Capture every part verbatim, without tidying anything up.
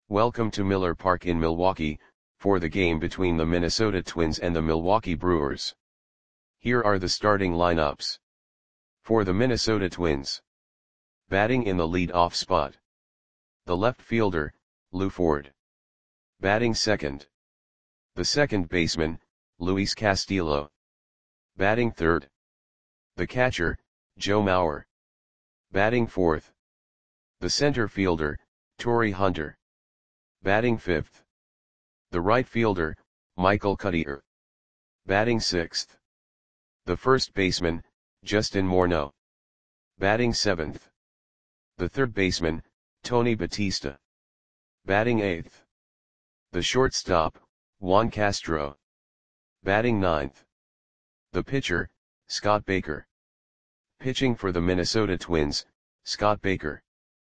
Welcome to Miller Park in Milwaukee, for the game between the Minnesota Twins and the Milwaukee Brewers. Here are the starting lineups. For the Minnesota Twins. Batting in the lead-off spot. The left fielder, Lew Ford. Batting second. The second baseman, Luis Castillo. Batting third. The catcher, Joe Mauer. Batting fourth. The center fielder, Torii Hunter. Batting fifth. The right fielder, Michael Cuddyer. Batting sixth. The first baseman, Justin Morneau. Batting seventh. The third baseman, Tony Batista. Batting eighth. The shortstop, Juan Castro. Batting ninth. The pitcher, Scott Baker. Pitching for the Minnesota Twins, Scott Baker.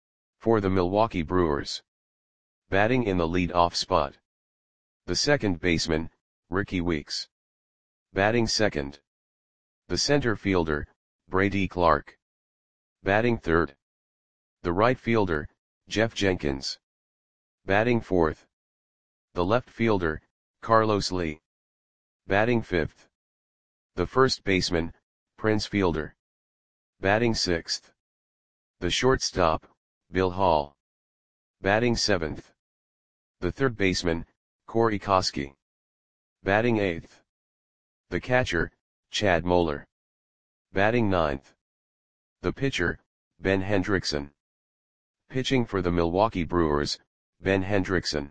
For the Milwaukee Brewers. Batting in the lead-off spot. The second baseman, Rickie Weeks. Batting second. The center fielder, Brady Clark. Batting third. The right fielder, Jeff Jenkins. Batting fourth. The left fielder, Carlos Lee. Batting fifth. The first baseman, Prince Fielder. Batting sixth. The shortstop, Bill Hall. Batting seventh. The third baseman, Corey Koskie. Batting eighth. The catcher, Chad Moeller. Batting ninth. The pitcher, Ben Hendrickson. Pitching for the Milwaukee Brewers, Ben Hendrickson.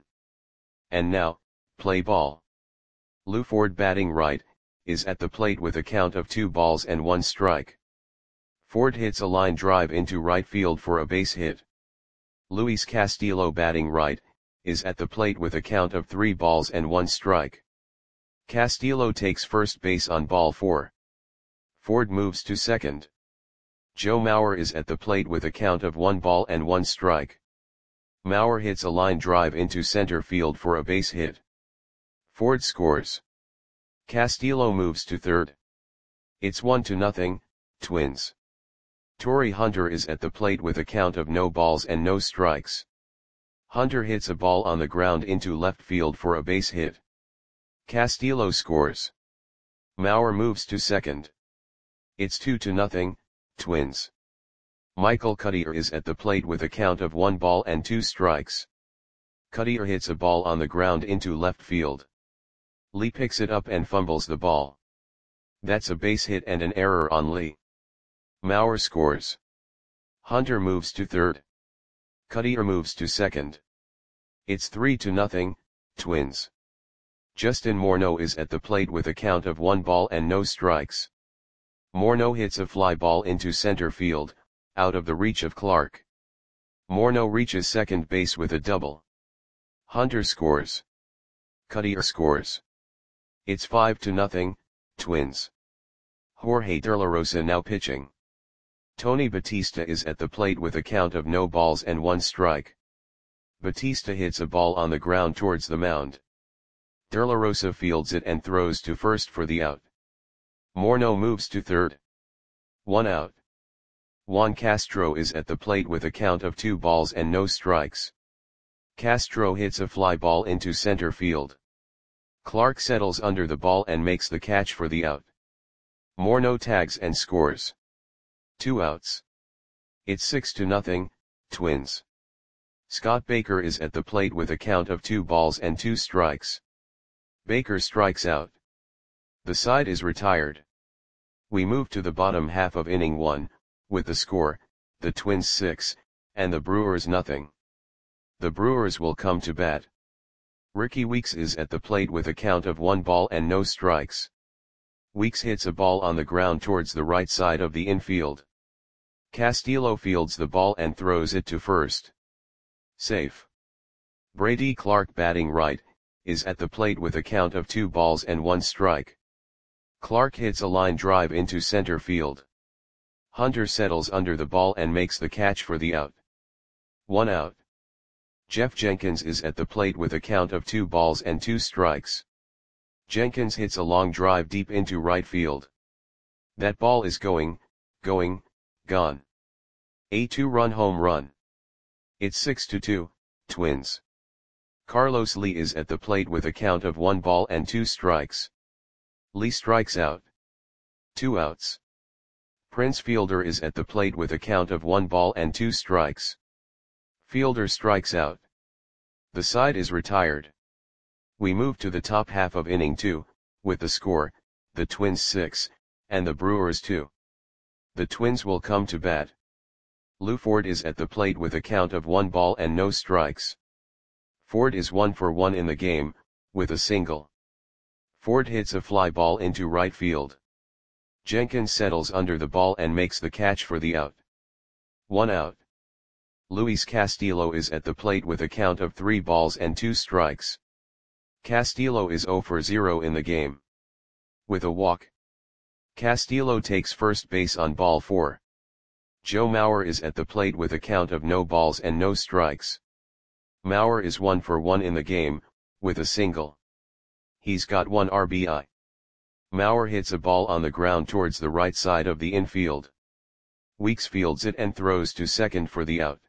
And now, play ball. Lew Ford batting right, is at the plate with a count of two balls and one strike. Ford hits a line drive into right field for a base hit. Luis Castillo batting right, is at the plate with a count of three balls and one strike. Castillo takes first base on ball four. Ford moves to second. Joe Mauer is at the plate with a count of one ball and one strike. Mauer hits a line drive into center field for a base hit. Ford scores. Castillo moves to third. It's one to nothing, Twins. Torii Hunter is at the plate with a count of no balls and no strikes. Hunter hits a ball on the ground into left field for a base hit. Castillo scores. Mauer moves to second. It's two to nothing, Twins. Michael Cuddyer is at the plate with a count of one ball and two strikes. Cuddyer hits a ball on the ground into left field. Lee picks it up and fumbles the ball. That's a base hit and an error on Lee. Mauer scores. Hunter moves to third. Cuddyer moves to second. It's three to nothing, Twins. Justin Morneau is at the plate with a count of one ball and no strikes. Morneau hits a fly ball into center field, out of the reach of Clark. Morneau reaches second base with a double. Hunter scores. Cuddyer scores. It's five to nothing, Twins. Jorge De La Rosa now pitching. Tony Batista is at the plate with a count of no balls and one strike. Batista hits a ball on the ground towards the mound. De La Rosa fields it and throws to first for the out. Morneau moves to third. One out. Juan Castro is at the plate with a count of two balls and no strikes. Castro hits a fly ball into center field. Clark settles under the ball and makes the catch for the out. Morneau tags and scores. Two outs. It's six to nothing, Twins. Scott Baker is at the plate with a count of two balls and two strikes. Baker strikes out. The side is retired. We move to the bottom half of inning one, with the score, the Twins six, and the Brewers nothing. The Brewers will come to bat. Rickie Weeks is at the plate with a count of one ball and no strikes. Weeks hits a ball on the ground towards the right side of the infield. Castillo fields the ball and throws it to first. Safe. Brady Clark batting right, is at the plate with a count of two balls and one strike. Clark hits a line drive into center field. Hunter settles under the ball and makes the catch for the out. One out. Jeff Jenkins is at the plate with a count of two balls and two strikes. Jenkins hits a long drive deep into right field. That ball is going, going, gone. A two-run home run. It's six to two, Twins. Carlos Lee is at the plate with a count of one ball and two strikes. Lee strikes out. Two outs. Prince Fielder is at the plate with a count of one ball and two strikes. Fielder strikes out. The side is retired. We move to the top half of inning two, with the score, the Twins six, and the Brewers two. The Twins will come to bat. Lou Ford is at the plate with a count of one ball and no strikes. Ford is one for one in the game, with a single. Ford hits a fly ball into right field. Jenkins settles under the ball and makes the catch for the out. One out. Luis Castillo is at the plate with a count of three balls and two strikes. Castillo is zero for zero in the game. With a walk. Castillo takes first base on ball four. Joe Mauer is at the plate with a count of no balls and no strikes. Mauer is one for one in the game, with a single. He's got one R B I. Mauer hits a ball on the ground towards the right side of the infield. Weeks fields it and throws to second for the out.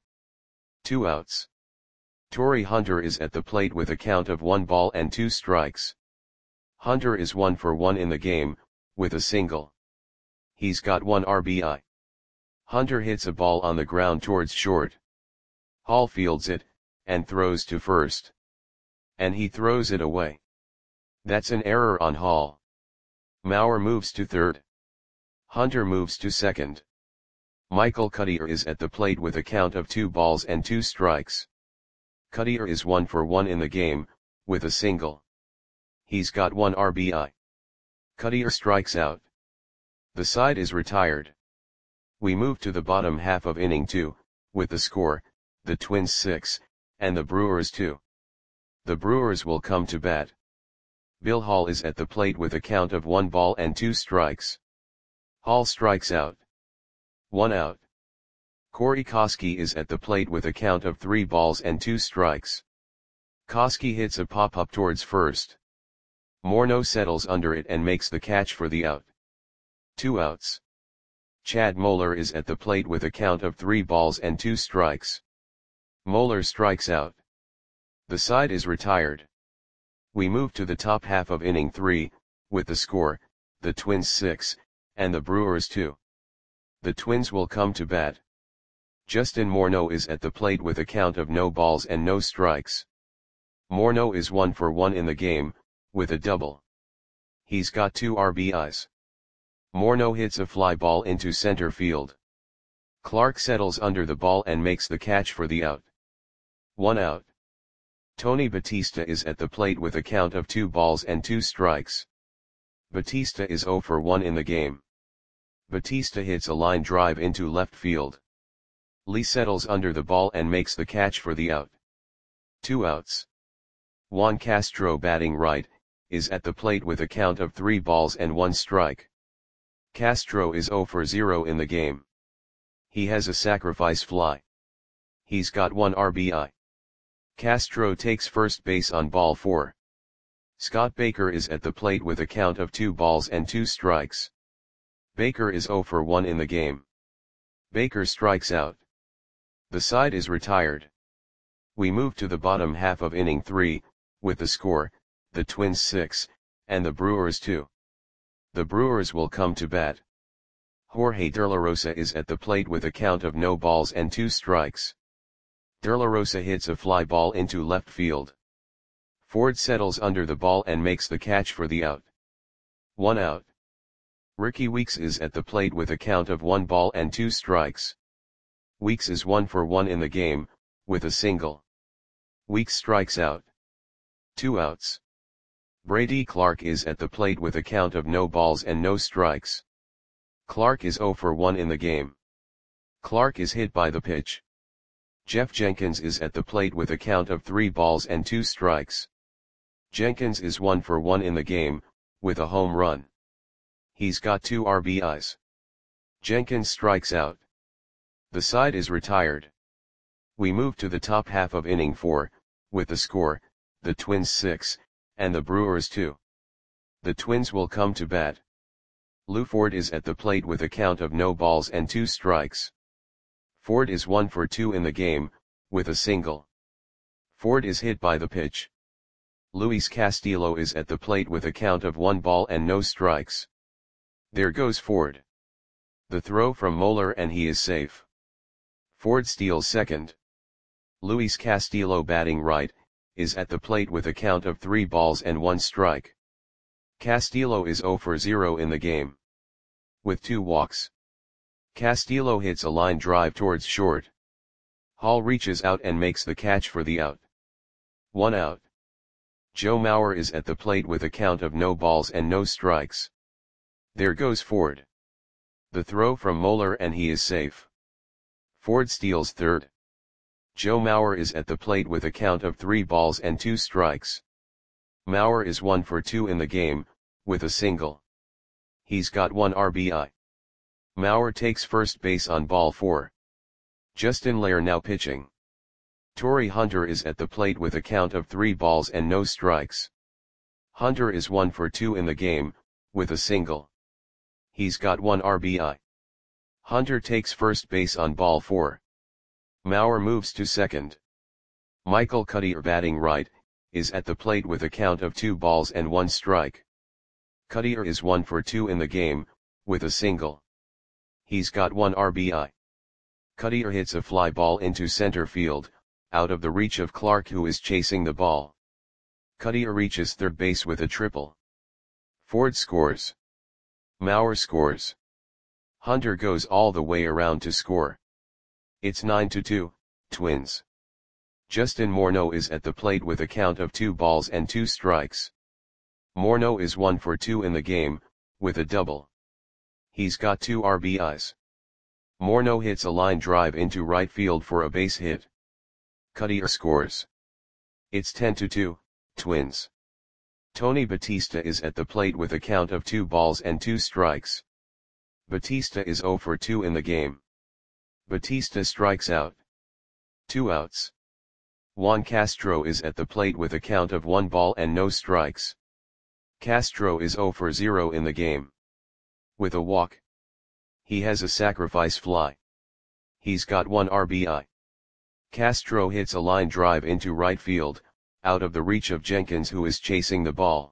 Two outs. Torrey Hunter is at the plate with a count of one ball and two strikes. Hunter is one for one in the game, with a single. He's got one R B I. Hunter hits a ball on the ground towards short. Hall fields it, and throws to first. And he throws it away. That's an error on Hall. Mauer moves to third. Hunter moves to second. Michael Cuddyer is at the plate with a count of two balls and two strikes. Cuddyer is one for one in the game, with a single. He's got one R B I. Cuddyer strikes out. The side is retired. We move to the bottom half of inning two, with the score, the Twins six, and the Brewers two. The Brewers will come to bat. Bill Hall is at the plate with a count of one ball and two strikes. Hall strikes out. One out. Corey Koskie is at the plate with a count of three balls and two strikes. Koskie hits a pop-up towards first. Morneau settles under it and makes the catch for the out. Two outs. Chad Moeller is at the plate with a count of three balls and two strikes. Moeller strikes out. The side is retired. We move to the top half of inning three, with the score, the Twins six, and the Brewers two. The Twins will come to bat. Justin Morneau is at the plate with a count of no balls and no strikes. Morneau is one for one in the game, with a double. He's got two R B Is. Morneau hits a fly ball into center field. Clark settles under the ball and makes the catch for the out. One out. Tony Batista is at the plate with a count of two balls and two strikes. Batista is zero for one in the game. Batista hits a line drive into left field. Lee settles under the ball and makes the catch for the out. Two outs. Juan Castro, batting right, is at the plate with a count of three balls and one strike. Castro is zero for zero in the game. He has a sacrifice fly. He's got one R B I. Castro takes first base on ball four. Scott Baker is at the plate with a count of two balls and two strikes. Baker is zero for one in the game. Baker strikes out. The side is retired. We move to the bottom half of inning three, with the score, the Twins six, and the Brewers two. The Brewers will come to bat. Jorge De La Rosa is at the plate with a count of no balls and two strikes. De La Rosa hits a fly ball into left field. Ford settles under the ball and makes the catch for the out. One out. Ricky Weeks is at the plate with a count of one ball and two strikes. Weeks is one for one in the game, with a single. Weeks strikes out. Two outs. Brady Clark is at the plate with a count of no balls and no strikes. Clark is zero for one in the game. Clark is hit by the pitch. Jeff Jenkins is at the plate with a count of three balls and two strikes. Jenkins is one for one in the game, with a home run. He's got two R B Is. Jenkins strikes out. The side is retired. We move to the top half of inning four, with the score, the Twins six, and the Brewers two. The Twins will come to bat. Lou Ford is at the plate with a count of no balls and two strikes. Ford is one for two in the game, with a single. Ford is hit by the pitch. Luis Castillo is at the plate with a count of one ball and no strikes. There goes Ford. The throw from Moeller and he is safe. Ford steals second. Luis Castillo, batting right, is at the plate with a count of three balls and one strike. Castillo is zero for zero in the game. With two walks. Castillo hits a line drive towards short. Hall reaches out and makes the catch for the out. One out. Joe Mauer is at the plate with a count of no balls and no strikes. There goes Ford. The throw from Moeller and he is safe. Ford steals third. Joe Mauer is at the plate with a count of three balls and two strikes. Mauer is one for two in the game, with a single. He's got one R B I. Mauer takes first base on ball four. Justin Lair now pitching. Torii Hunter is at the plate with a count of three balls and no strikes. Hunter is one for two in the game, with a single. He's got one R B I. Hunter takes first base on ball four. Mauer moves to second. Michael Cuddyer, batting right, is at the plate with a count of two balls and one strike. Cuddyer is one for two in the game, with a single. He's got one R B I. Cuddyer hits a fly ball into center field, out of the reach of Clark, who is chasing the ball. Cuddyer reaches third base with a triple. Ford scores. Mauer scores. Hunter goes all the way around to score. It's nine to two, Twins. Justin Morneau is at the plate with a count of two balls and two strikes. Morneau is one for two in the game, with a double. He's got two R B Is. Morneau hits a line drive into right field for a base hit. Cuddyer scores. It's ten to two, Twins. Tony Batista is at the plate with a count of two balls and two strikes. Batista is zero for two in the game. Batista strikes out. Two outs. Juan Castro is at the plate with a count of one ball and no strikes. Castro is zero for zero in the game. With a walk. He has a sacrifice fly. He's got one R B I. Castro hits a line drive into right field, out of the reach of Jenkins, who is chasing the ball.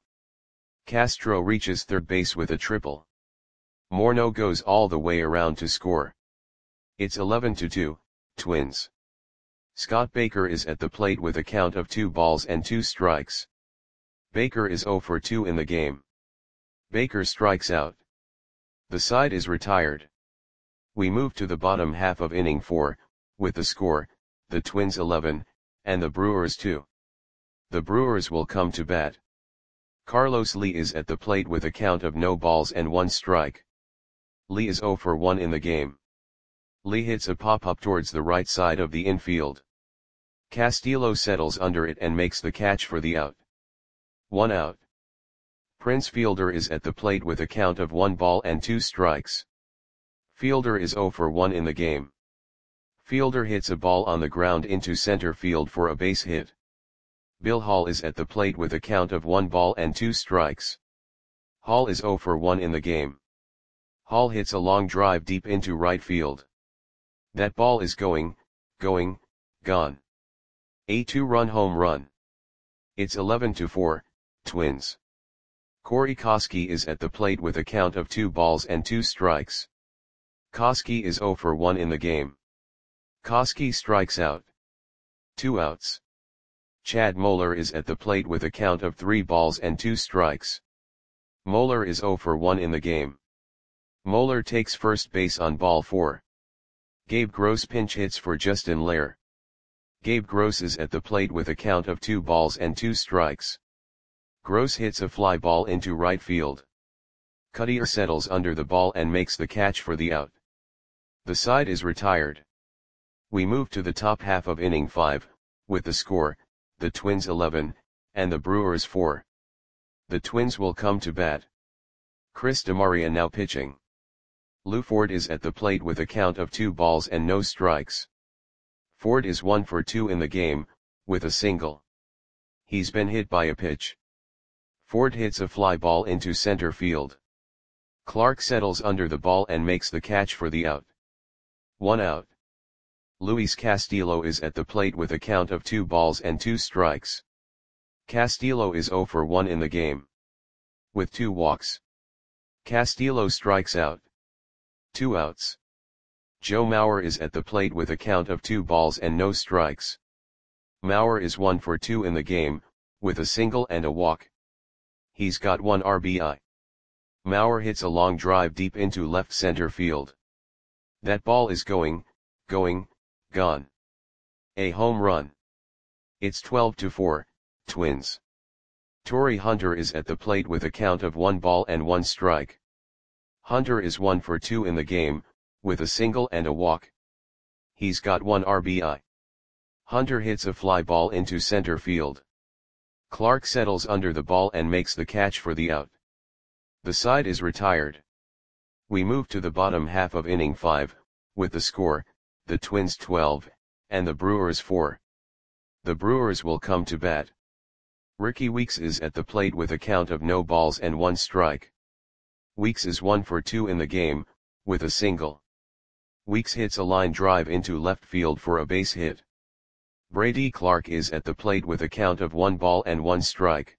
Castro reaches third base with a triple. Morneau goes all the way around to score. It's eleven to two, Twins. Scott Baker is at the plate with a count of two balls and two strikes. Baker is zero for two in the game. Baker strikes out. The side is retired. We move to the bottom half of inning four, with the score, the Twins eleven, and the Brewers two. The Brewers will come to bat. Carlos Lee is at the plate with a count of no balls and one strike. Lee is zero for one in the game. Lee hits a pop-up towards the right side of the infield. Castillo settles under it and makes the catch for the out. One out. Prince Fielder is at the plate with a count of one ball and two strikes. Fielder is zero for one in the game. Fielder hits a ball on the ground into center field for a base hit. Bill Hall is at the plate with a count of one ball and two strikes. Hall is zero for one in the game. Hall hits a long drive deep into right field. That ball is going, going, gone. A two-run home run. It's eleven to four, Twins. Corey Koskie is at the plate with a count of two balls and two strikes. Koskie is zero for one in the game. Koskie strikes out. Two outs. Chad Moeller is at the plate with a count of three balls and two strikes. Moeller is zero for one in the game. Moeller takes first base on ball four. Gabe Gross pinch hits for Justin Lair. Gabe Gross is at the plate with a count of two balls and two strikes. Gross hits a fly ball into right field. Cuddyer settles under the ball and makes the catch for the out. The side is retired. We move to the top half of inning five, with the score, the Twins eleven, and the Brewers four. The Twins will come to bat. Chris DeMaria now pitching. Lou Ford is at the plate with a count of two balls and no strikes. Ford is one for two in the game, with a single. He's been hit by a pitch. Ford hits a fly ball into center field. Clark settles under the ball and makes the catch for the out. One out. Luis Castillo is at the plate with a count of two balls and two strikes. Castillo is zero for one in the game. With two walks. Castillo strikes out. Two outs. Joe Mauer is at the plate with a count of two balls and no strikes. Mauer is one for two in the game, with a single and a walk. He's got one R B I. Mauer hits a long drive deep into left center field. That ball is going, going, gone. A home run. It's twelve to four, Twins. Torii Hunter is at the plate with a count of one ball and one strike. Hunter is one for two in the game, with a single and a walk. He's got one R B I. Hunter hits a fly ball into center field. Clark settles under the ball and makes the catch for the out. The side is retired. We move to the bottom half of inning five, with the score, the Twins twelve, and the Brewers four. The Brewers will come to bat. Ricky Weeks is at the plate with a count of no balls and one strike. Weeks is one for two in the game, with a single. Weeks hits a line drive into left field for a base hit. Brady Clark is at the plate with a count of one ball and one strike.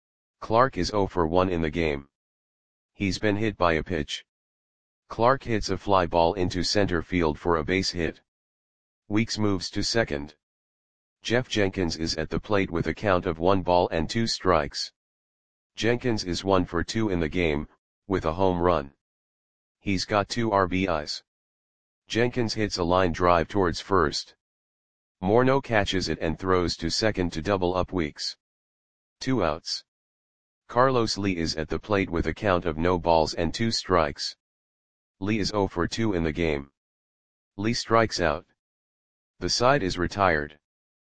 Clark is zero for one in the game. He's been hit by a pitch. Clark hits a fly ball into center field for a base hit. Weeks moves to second. Jeff Jenkins is at the plate with a count of one ball and two strikes. Jenkins is one for two in the game, with a home run. He's got two R B Is. Jenkins hits a line drive towards first. Morneau catches it and throws to second to double up Weeks. Two outs. Carlos Lee is at the plate with a count of no balls and two strikes. Lee is zero for two in the game. Lee strikes out. The side is retired.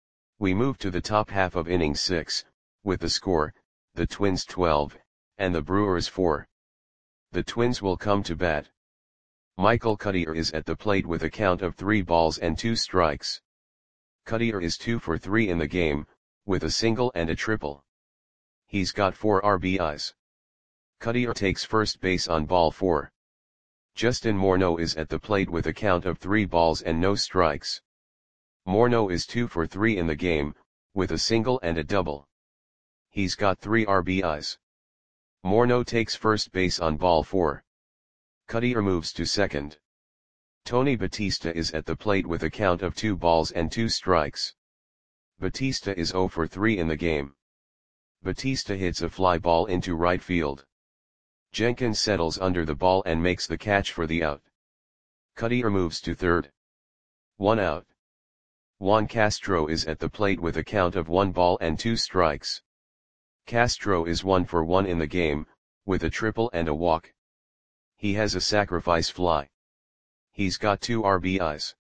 We move to the top half of inning six, with the score, the Twins twelve, and the Brewers four. The Twins will come to bat. Michael Cuddyer is at the plate with a count of three balls and two strikes. Cuddyer is two for three in the game, with a single and a triple. He's got four R B Is. Cuddyer takes first base on ball four. Justin Morneau is at the plate with a count of three balls and no strikes. Morneau is two for three in the game, with a single and a double. He's got three R B Is. Morneau takes first base on ball four. Cuddyer moves to second. Tony Batista is at the plate with a count of two balls and two strikes. Batista is zero for three in the game. Batista hits a fly ball into right field. Jenkins settles under the ball and makes the catch for the out. Cuddyer moves to third. One out. Juan Castro is at the plate with a count of one ball and two strikes. Castro is one for one in the game, with a triple and a walk. He has a sacrifice fly. He's got two R B Is.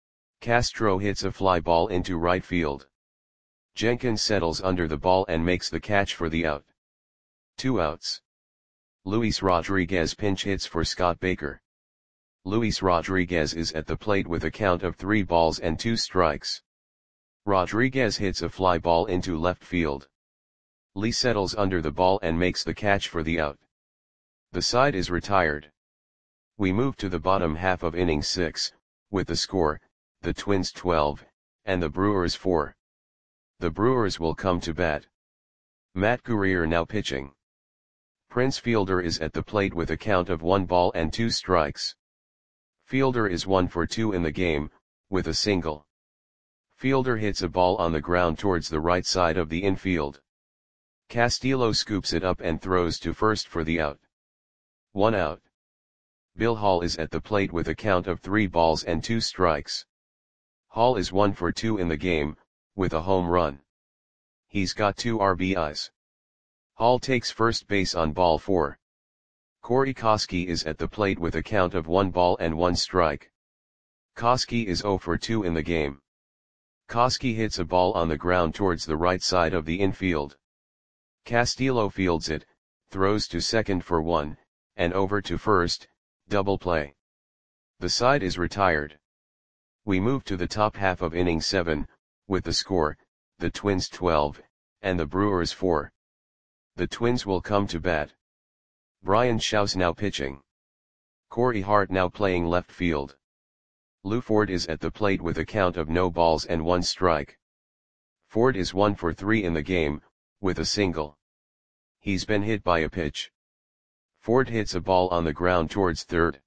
Castro hits a fly ball into right field. Jenkins settles under the ball and makes the catch for the out. Two outs. Luis Rodriguez pinch hits for Scott Baker. Luis Rodriguez is at the plate with a count of three balls and two strikes. Rodriguez hits a fly ball into left field. Lee settles under the ball and makes the catch for the out. The side is retired. We move to the bottom half of inning six, with the score, the Twins twelve, and the Brewers four. The Brewers will come to bat. Matt Guerrier now pitching. Prince Fielder is at the plate with a count of one ball and two strikes. Fielder is one for two in the game, with a single. Fielder hits a ball on the ground towards the right side of the infield. Castillo scoops it up and throws to first for the out. One out. Bill Hall is at the plate with a count of three balls and two strikes. Hall is one for two in the game, with a home run. He's got two R B Is. Hall takes first base on ball four. Corey Koskie is at the plate with a count of one ball and one strike. Koskie is zero for two in the game. Koskie hits a ball on the ground towards the right side of the infield. Castillo fields it, throws to second for one, and over to first, double play. The side is retired. We move to the top half of inning seven, with the score, the Twins twelve, and the Brewers four. The Twins will come to bat. Brian Shouse now pitching. Corey Hart now playing left field. Lew Ford is at the plate with a count of no balls and one strike. Ford is one for three in the game, with a single. He's been hit by a pitch. Ford hits a ball on the ground towards third.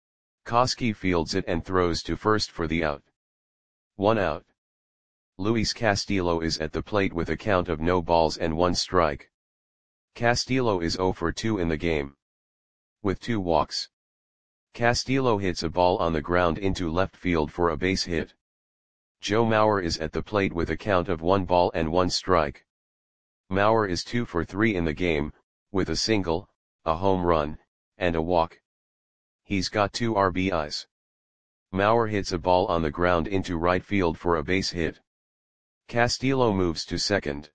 Koski fields it and throws to first for the out. One out. Luis Castillo is at the plate with a count of no balls and one strike. Castillo is zero for two in the game, with two walks. Castillo hits a ball on the ground into left field for a base hit. Joe Mauer is at the plate with a count of one ball and one strike. Mauer is two for three in the game, with a single, a home run, and a walk. He's got two R B Is. Mauer hits a ball on the ground into right field for a base hit. Castillo moves to second.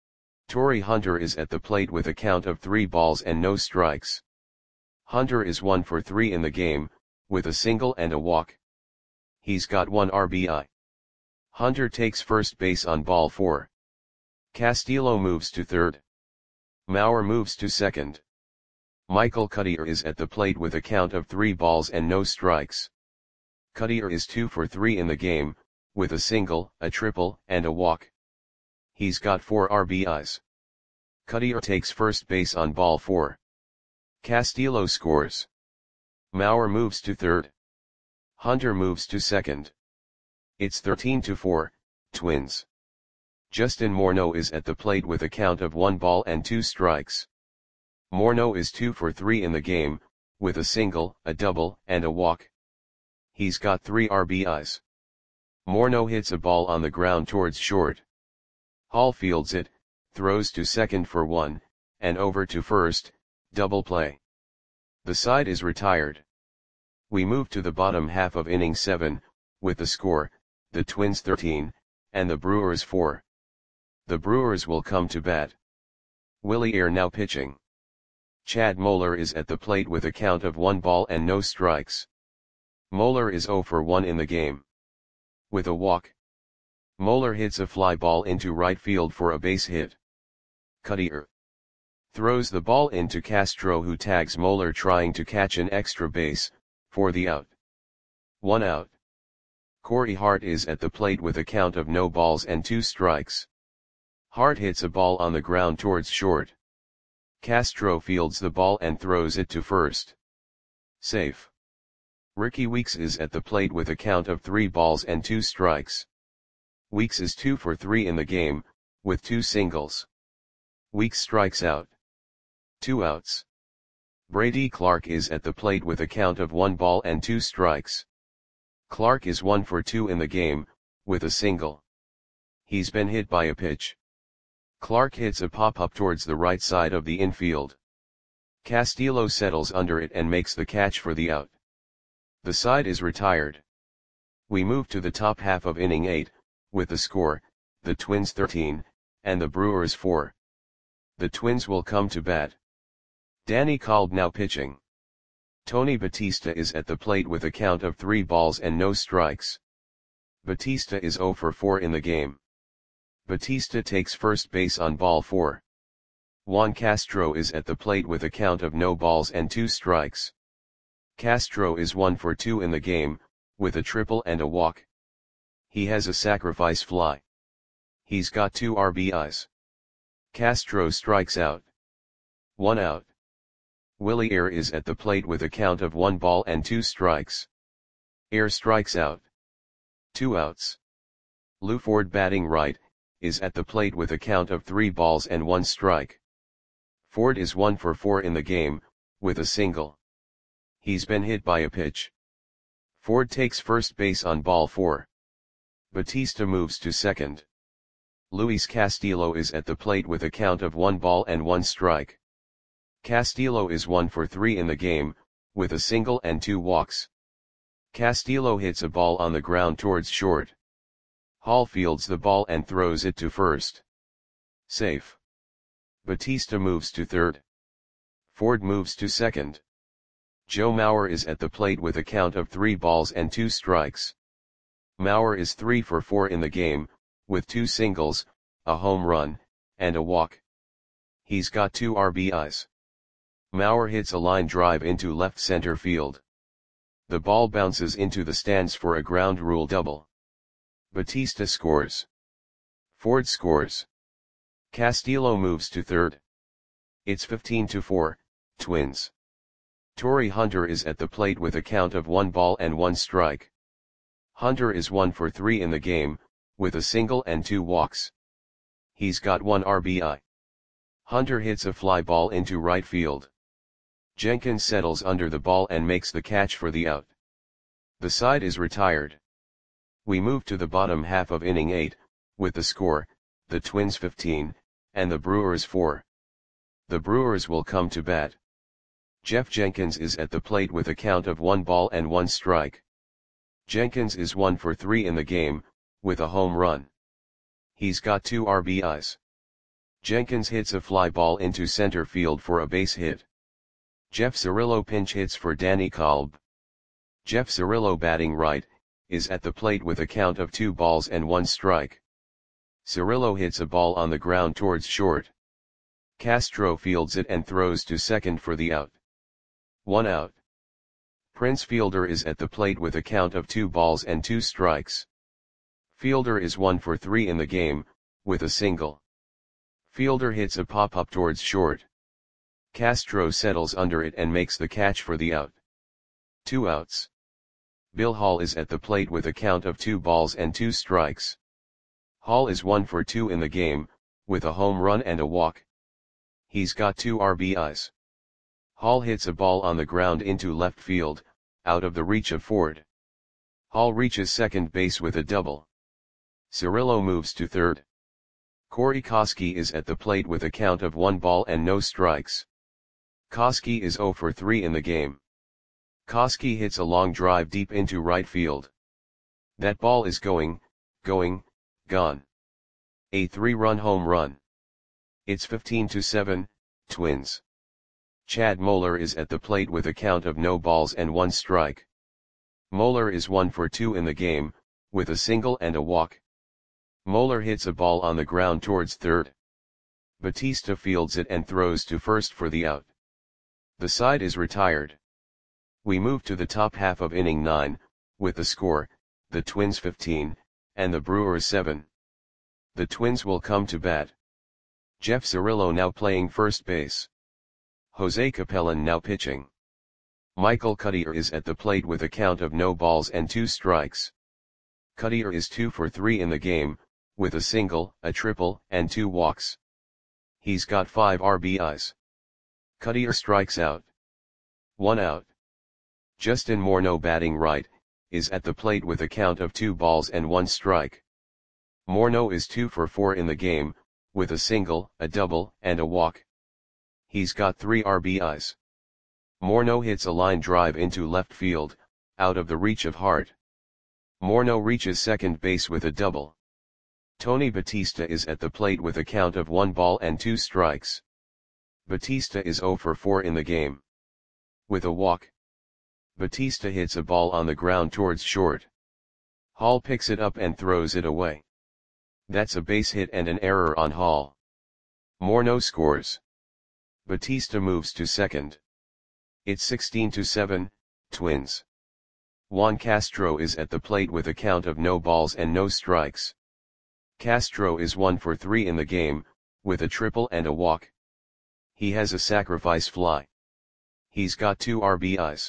Torii Hunter is at the plate with a count of three balls and no strikes. Hunter is one for three in the game, with a single and a walk. He's got one R B I. Hunter takes first base on ball four. Castillo moves to third. Mauer moves to second. Michael Cuddyer is at the plate with a count of three balls and no strikes. Cuddyer is two for three in the game, with a single, a triple, and a walk. He's got four R B Is. Cuddyer takes first base on ball four. Castillo scores. Mauer moves to third. Hunter moves to second. It's thirteen to four, Twins. Justin Morneau is at the plate with a count of one ball and two strikes. Morneau is two for three in the game, with a single, a double, and a walk. He's got three R B Is. Morneau hits a ball on the ground towards short. Hall fields it, throws to second for one, and over to first, double play. The side is retired. We move to the bottom half of inning seven, with the score, the Twins thirteen, and the Brewers four. The Brewers will come to bat. Willie Ayr now pitching. Chad Moeller is at the plate with a count of one ball and no strikes. Moeller is zero for one in the game, with a walk. Moeller hits a fly ball into right field for a base hit. Cuddyer throws the ball into Castro, who tags Moeller trying to catch an extra base, for the out. One out. Corey Hart is at the plate with a count of no balls and two strikes. Hart hits a ball on the ground towards short. Castro fields the ball and throws it to first. Safe. Ricky Weeks is at the plate with a count of three balls and two strikes. Weeks is two for three in the game, with two singles. Weeks strikes out. Two outs. Brady Clark is at the plate with a count of one ball and two strikes. Clark is one for two in the game, with a single. He's been hit by a pitch. Clark hits a pop-up towards the right side of the infield. Castillo settles under it and makes the catch for the out. The side is retired. We move to the top half of inning eight, with the score, the Twins thirteen, and the Brewers four. The Twins will come to bat. Danny Kolb now pitching. Tony Batista is at the plate with a count of three balls and no strikes. Batista is zero for four in the game. Batista takes first base on ball four. Juan Castro is at the plate with a count of no balls and two strikes. Castro is one for two in the game, with a triple and a walk. He has a sacrifice fly. He's got two R B Is. Castro strikes out. One out. Willie Ayr is at the plate with a count of one ball and two strikes. Ayr strikes out. Two outs. Lew Ford, batting right, is at the plate with a count of three balls and one strike. Ford is one for four in the game, with a single. He's been hit by a pitch. Ford takes first base on ball four. Batista moves to second. Luis Castillo is at the plate with a count of one ball and one strike. Castillo is one for three in the game, with a single and two walks. Castillo hits a ball on the ground towards short. Hall fields the ball and throws it to first. Safe. Batista moves to third. Ford moves to second. Joe Mauer is at the plate with a count of three balls and two strikes. Mauer is three for four in the game, with two singles, a home run, and a walk. He's got two R B Is. Mauer hits a line drive into left center field. The ball bounces into the stands for a ground rule double. Batista scores. Ford scores. Castillo moves to third. It's fifteen to four, Twins. Torii Hunter is at the plate with a count of one ball and one strike. Hunter is one for three in the game, with a single and two walks. He's got one R B I. Hunter hits a fly ball into right field. Jenkins settles under the ball and makes the catch for the out. The side is retired. We move to the bottom half of inning eight, with the score, the Twins fifteen, and the Brewers four. The Brewers will come to bat. Jeff Jenkins is at the plate with a count of one ball and one strike. Jenkins is one for three in the game, with a home run. He's got two R B Is. Jenkins hits a fly ball into center field for a base hit. Jeff Cirillo pinch hits for Danny Kolb. Jeff Cirillo, batting right, is at the plate with a count of two balls and one strike. Cirillo hits a ball on the ground towards short. Castro fields it and throws to second for the out. One out. Prince Fielder is at the plate with a count of two balls and two strikes. Fielder is one for three in the game, with a single. Fielder hits a pop-up towards short. Castro settles under it and makes the catch for the out. Two outs. Bill Hall is at the plate with a count of two balls and two strikes. Hall is one for two in the game, with a home run and a walk. He's got two R B Is. Hall hits a ball on the ground into left field, out of the reach of Ford. Hall reaches second base with a double. Cirillo moves to third. Corey Koskie is at the plate with a count of one ball and no strikes. Koskie is zero for three in the game. Koskie hits a long drive deep into right field. That ball is going, going, gone. A three-run home run. It's fifteen to seven, Twins. Chad Moeller is at the plate with a count of no balls and one strike. Moeller is one for two in the game, with a single and a walk. Moeller hits a ball on the ground towards third. Batista fields it and throws to first for the out. The side is retired. We move to the top half of inning nine, with the score, the Twins fifteen, and the Brewers seven. The Twins will come to bat. Jeff Cirillo now playing first base. Jose Capellan now pitching. Michael Cuddyer is at the plate with a count of no balls and two strikes. Cuddyer is two for three in the game, with a single, a triple, and two walks. He's got five R B Is. Cuddyer strikes out. One out. Justin Morneau, batting right, is at the plate with a count of two balls and one strike. Morneau is two for four in the game, with a single, a double, and a walk. He's got three R B Is. Morneau hits a line drive into left field, out of the reach of Hart. Morneau reaches second base with a double. Tony Batista is at the plate with a count of one ball and two strikes. Batista is zero for four in the game. With a walk. Batista hits a ball on the ground towards short. Hall picks it up and throws it away. That's a base hit and an error on Hall. Morneau scores. Batista moves to second. It's sixteen to seven, Twins. Juan Castro is at the plate with a count of no balls and no strikes. Castro is one for three in the game, with a triple and a walk. He has a sacrifice fly. He's got two R B Is.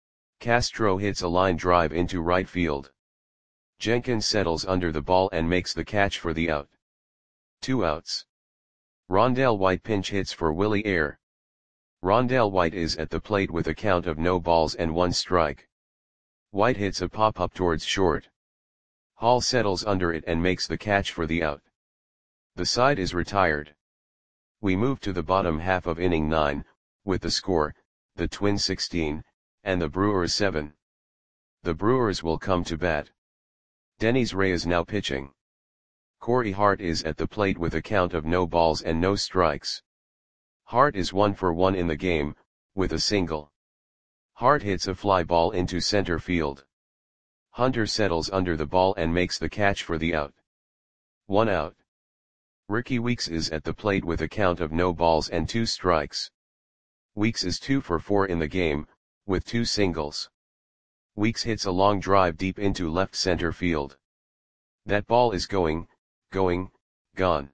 Castro hits a line drive into right field. Jenkins settles under the ball and makes the catch for the out. Two outs. Rondell White pinch hits for Willie Air. Rondell White is at the plate with a count of no balls and one strike. White hits a pop-up towards short. Hall settles under it and makes the catch for the out. The side is retired. We move to the bottom half of inning nine, with the score, the Twins sixteen, and the Brewers seven. The Brewers will come to bat. Denys Reyes now pitching. Corey Hart is at the plate with a count of no balls and no strikes. Hart is one for one in the game, with a single. Hart hits a fly ball into center field. Hunter settles under the ball and makes the catch for the out. One out. Ricky Weeks is at the plate with a count of no balls and two strikes. Weeks is two for four in the game, with two singles. Weeks hits a long drive deep into left center field. That ball is going, going, gone.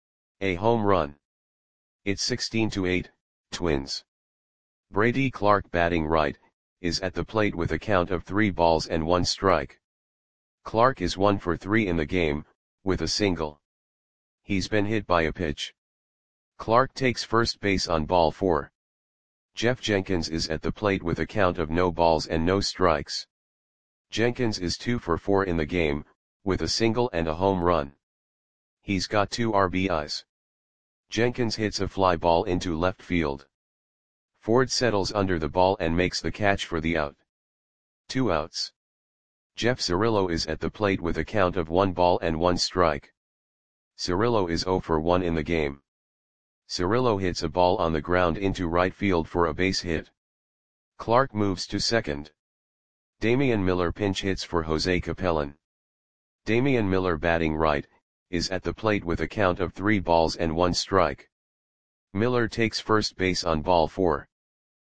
A home run. It's sixteen to eight, Twins. Brady Clark, batting right, is at the plate with a count of three balls and one strike. Clark is one for three in the game, with a single. He's been hit by a pitch. Clark takes first base on ball four. Jeff Jenkins is at the plate with a count of no balls and no strikes. Jenkins is two for four in the game, with a single and a home run. He's got two R B Is. Jenkins hits a fly ball into left field. Ford settles under the ball and makes the catch for the out. Two outs. Jeff Cirillo is at the plate with a count of one ball and one strike. Cirillo is zero for one in the game. Cirillo hits a ball on the ground into right field for a base hit. Clark moves to second. Damian Miller pinch hits for Jose Capellan. Damian Miller, batting right, is at the plate with a count of three balls and one strike. Miller takes first base on ball four.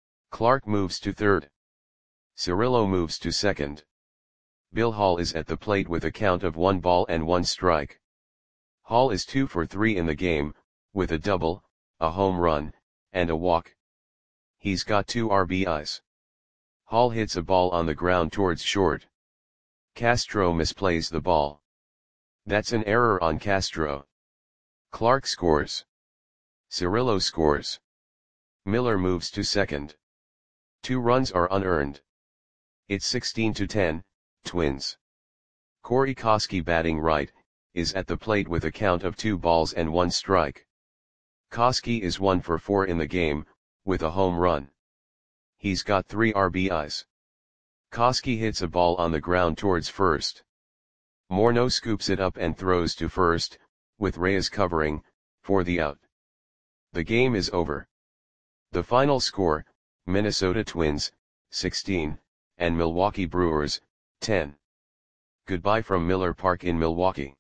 Clark moves to third. Cirillo moves to second. Bill Hall is at the plate with a count of one ball and one strike. Hall is two for three in the game, with a double, a home run, and a walk. He's got two R B Is. Hall hits a ball on the ground towards short. Castro misplays the ball. That's an error on Castro. Clark scores. Cirillo scores. Miller moves to second. Two runs are unearned. It's sixteen to ten, Twins. Corey Koskie, batting right, is at the plate with a count of two balls and one strike. Koskie is one for four in the game, with a home run. He's got three R B Is. Koskie hits a ball on the ground towards first. Morneau scoops it up and throws to first, with Reyes covering, for the out. The game is over. The final score, Minnesota Twins, sixteen, and Milwaukee Brewers, ten. Goodbye from Miller Park in Milwaukee.